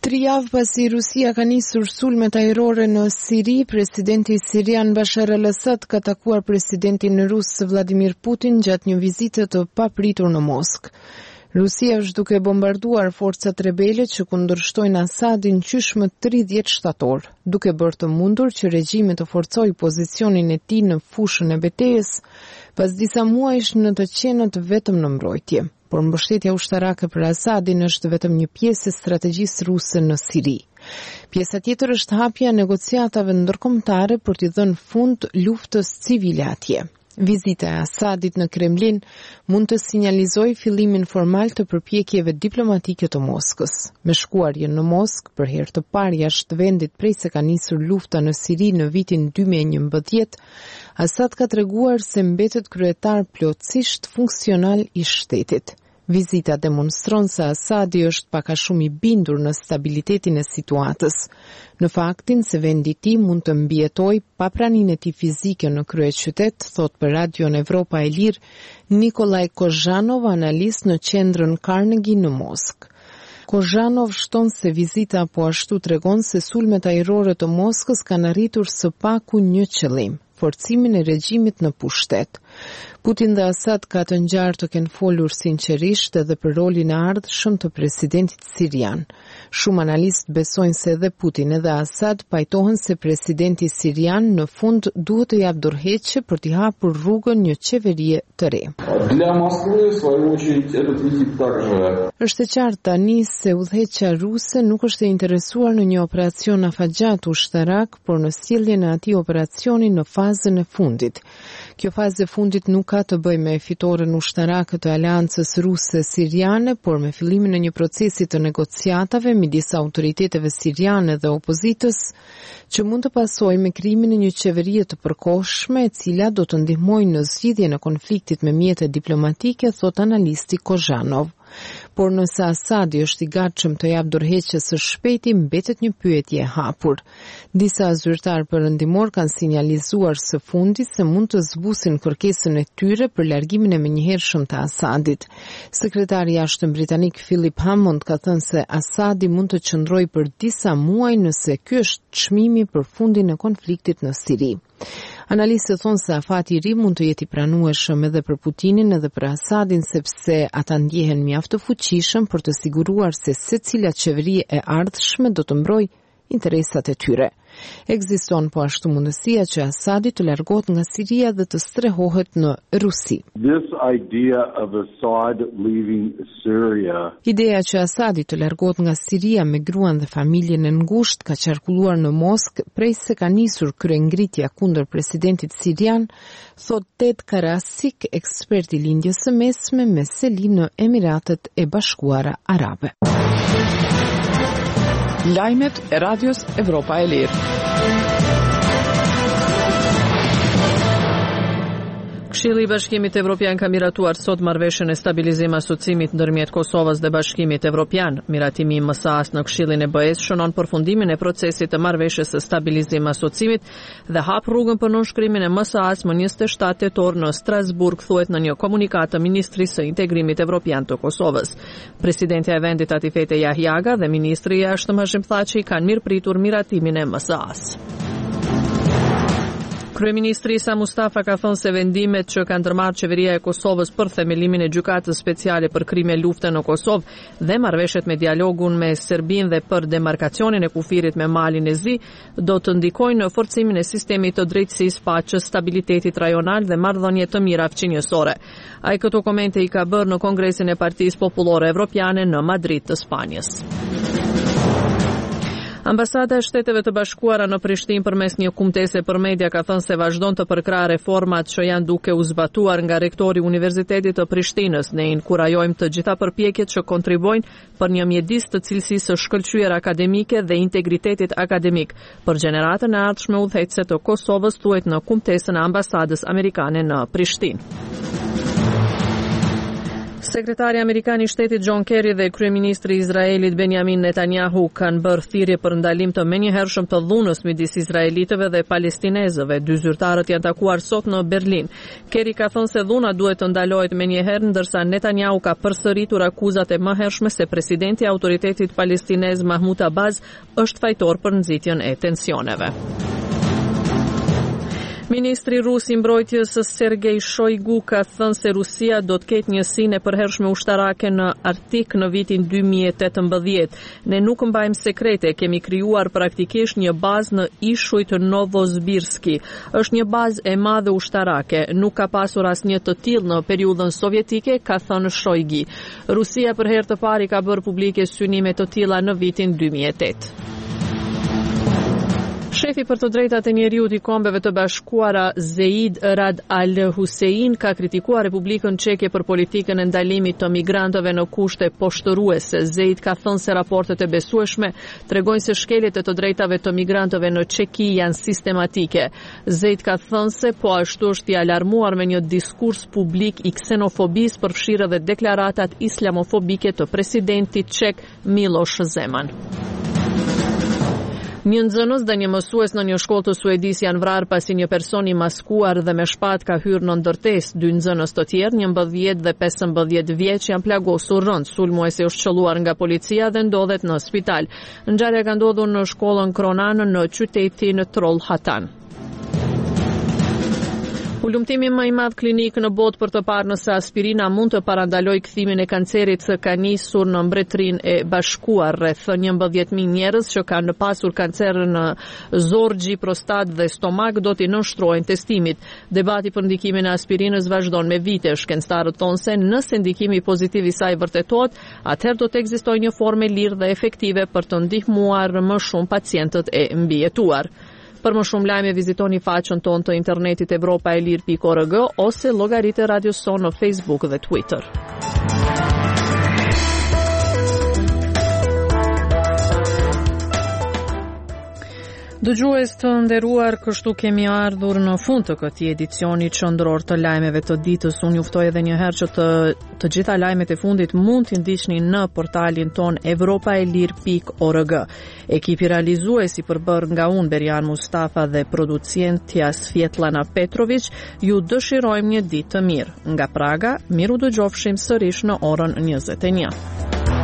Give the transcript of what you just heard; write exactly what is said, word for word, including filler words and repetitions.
Tri javë pasi Rusia ka nisur sulmet ajrore në Siri, presidenti sirian Bashar al-Assad ka takuar presidentin rus Vladimir Putin gjatë një vizite të papritur në Moskë. Rusia është duke bombarduar forcat rebele që kundërshtojnë Assadin qysh më tridhjetë shtator, duke bërë të mundur që regjimi të forcojë pozicionin e tij në fushën e betejës pas disa muajsh në të qenët vetëm në mbrojtje. Por mbështetja ushtarake për Assadin është vetëm një pjesë e strategjisë ruse në Siri. Pjesa tjetër është hapja e negociatave ndërkombëtare për t'i dhënë fund luftës civile atje. Vizita e Assadit në Kremlin mund të sinjalizojë fillimin formal të përpjekjeve diplomatike të Moskës. Me shkuarjen në Moskë për herë të parë jashtë vendit prej se ka nisur lufta në Siri në vitin dy mijë e njëmbëdhjetë, Assad ka treguar se mbetet kryetar plotësisht funksional i shtetit. Vizita demonstron se Assadi është pak a shumë i bindur në stabilitetin e situatës, në faktin se vendi i tij mund të mbijetojë pa praninë e tij fizike në kryeqytet, thot për Radion Evropa e Lirë Nikolaj Kozhanov, analist në qendrën Carnegie në Moskë. Kozhanov shton se vizita po ashtu tregon se sulmet ajrore të Moskës kanë arritur së paku një qëllim: forcimin e regjimit në pushtet. Putin dhe Assad ka të ngjarë të kenë folur sinqerisht edhe për rolin e ardhshëm të presidentit sirian. Shumë analistë besojnë se edhe Putin edhe Assad pajtohen se presidenti sirian në fund duhet të japë dorëheqje për t'i hapur rrugën një qeverie të re. Është e qartë tani se udhëheqja ruse nuk është e interesuar në një operacion afatgjat ushtarak, por në sjelljen e atij operacioni në fazën e fundit. Kjo fazë e fundit nuk ka të bëjë me fitoren ushtarake të aleancës ruse-siriane, por me fillimin e një procesi të negociatave midis autoriteteve siriane dhe opozitës, që mund të pasojë me krijimin e një qeverie të përkohshme, e cila do të ndihmojë në zgjidhjen e konfliktit me mjete diplomatike, thot analisti Kozhanov. Por nëse Assadi është i gatshëm të japë dorëheqje së shpejti, mbetet një pyetje e hapur. Disa zyrtarë perëndimor kanë sinjalizuar së fundi se mund të zbusin kërkesën e tyre për largimin e menjëhershëm të Assadit. Sekretari i jashtëm britanik Philip Hammond ka thënë se Assadi mund të qëndrojë për disa muaj nëse ky është çmimi për fundin e konfliktit në Siri. Analistët thonë se afati i ri mund të jetë i pranueshëm edhe për Putinin edhe për Assadin, sepse ata ndjehen mjaft të fuqishëm për të siguruar se secila qeveri e ardhshme do të mbrojë interesat e tyre. Ekziston po ashtu mundësia që Assadi të largohet nga Siria dhe të strehohet në Rusi. This idea of Assad leaving Syria. Ideja që Assadi të largohet nga Siria me gruan dhe familjen e ngushtë ka qarkulluar në Moskë prej se ka nisur kryengritja kundër presidentit sirian, thot Ted Karasik, ekspert i lindjes së mesme me seli në Emiratet e Bashkuara Arabe. Lajmet e Radios Evropa e Lirë. Këshilli i Bashkimit Evropian ka miratuar sot marrëveshjen e stabilizim asociimit ndërmjet Kosovës dhe Bashkimit Evropian. Miratimi i M S A-s në Këshillin e B E-s shënon përfundimin e procesit të marrëveshjes së stabilizim asociimit dhe hap rrugën për nënshkrimin e M S A-s më njëzet e shtatë tetor në Strasburg, thuhet në një komunikat të Ministrisë së Integrimit Evropian të Kosovës. Presidentja e vendit Atifete Jahjaga dhe ministri i jashtëm Hashim Thaçi kanë mirëpritur miratimin e M S A-s. Kryeministri Isa Mustafa ka thënë se vendimet që ka ndërmarrë qeveria e Kosovës për themelimin e gjykatës speciale për krime lufte në Kosovë dhe marrëveshjet me dialogun me Serbinë dhe për demarkacionin e kufirit me Malin e Zi do të ndikojnë në forcimin e sistemit të drejtësisë, paqes, stabilitetit rajonal dhe marrëdhënie të mira fqinjësore. Ai këto komente i ka bërë në Kongresin e Partisë Popullore Evropiane në Madrid të Spanjës. Ambasada e Shteteve të Bashkuara në Prishtinë përmes një kumtese për media ka thënë se vazhdon të përkrah reformat që janë duke u zbatuar nga rektori i Universitetit të Prishtinës. Ne inkurajojmë të gjitha përpjekjet që kontribojnë për një mjedis të cilësisë së shkëlqyer akademike dhe integritetit akademik për gjeneratën e ardhshme udhëheqëse të Kosovës, thuhet në kumtesën e ambasadës amerikane në Prishtinë. Sekretari Amerikan I Shtetit John Kerry dhe kryeministri I Izraelit Benjamin Netanyahu kanë bërë thirrje për ndalim të menjëhershëm të dhunës midis izraelitëve dhe palestinezëve. Dy zyrtarët janë takuar sot në Berlin. Kerry ka thënë se dhuna duhet të ndalohet menjëherë, ndërsa Netanyahu ka përsëritur akuzat e mëhershme se presidenti I Autoritetit Palestinez Mahmoud Abbas është fajtor për nxitjen e tensioneve. Ministri rus I mbrojtjes Sergej Shoigu ka thënë se Rusia do të ketë një sinë e përhershme ushtarake në Arktik në vitin dy mijë e tetëmbëdhjetë. Ne nuk mbajmë sekrete, kemi krijuar praktikisht një bazë në ishujt Novosibirski. Është një bazë e madhe ushtarake, nuk ka pasur asnjë të tillë në periudhën sovjetike, ka thënë Shoigu. Rusia për herë të parë ka bërë publike synime të tilla në vitin dy mijë e tetë. Shefi për të drejtat e njeriut I Kombeve të Bashkuara Zeid Rad Al Hussein ka kritikuar Republikën Çeke për politikën e ndalimit të migrantëve në kushte poshtëruese. Zeid ka thënë se raportet e besueshme tregojnë se shkeljet e të drejtave të migrantëve në Çeki janë sistematike. Zeid ka thënë se po ashtu është I alarmuar me një diskurs publik I ksenofobisë përfshirë dhe deklaratat islamofobike të presidentit çek Miloš Zeman. Një nxënës dhe një mësues në një shkollë të Suedis janë vrarë pasi një person I maskuar dhe me shpatë ka hyrë në ndërtesë. Dy nxënës të tjerë, njëmbëdhjetë dhe pesëmbëdhjetë vjeç, janë plagosur rënd. Sulmuesi është qelluar nga policia dhe ndodhet në spital. Ngjarja ka ndodhur në shkollën Kronan në qytetin Trollhättan. Ulumtimi më I madh klinik në botë për të parë nëse aspirina mund të parandalojë kthimin e kancerit ka nisur në Mbretërinë e Bashkuar. Rreth njëmbëdhjetë mijë njerëz që kanë pasur kancer në zorgji, prostat dhe stomak do t'i nënshtrohen testimit. Debati për ndikimin e aspirinës vazhdon me vite. Shkencëtarët thonë se nëse ndikimi pozitiv I saj vërtetohet, atëherë do të ekzistojë një formë lirë dhe efektive për të ndihmuar më shumë pacientët e mbijetuar. Për më shumë lajme vizitoni faqen tonë të internetit evropa e lir pikë org ose llogaritë e Radios Son në Facebook dhe Twitter. Dëgjues të nderuar, kështu kemi ardhur në fund të këtij edicioni qendror të lajmeve të ditës. Unë juftoj edhe një herë që të, të gjitha lajmet e fundit mund t'i ndiqni në portalin ton evropa e lir pikë org. Ekipi realizues I përbër nga unë Berian Mustafa dhe producentja Svjetlana Petrović, ju dëshirojmë një ditë të mirë. Nga Praga, miru dëgjofshim sërish në orën njëzet e një.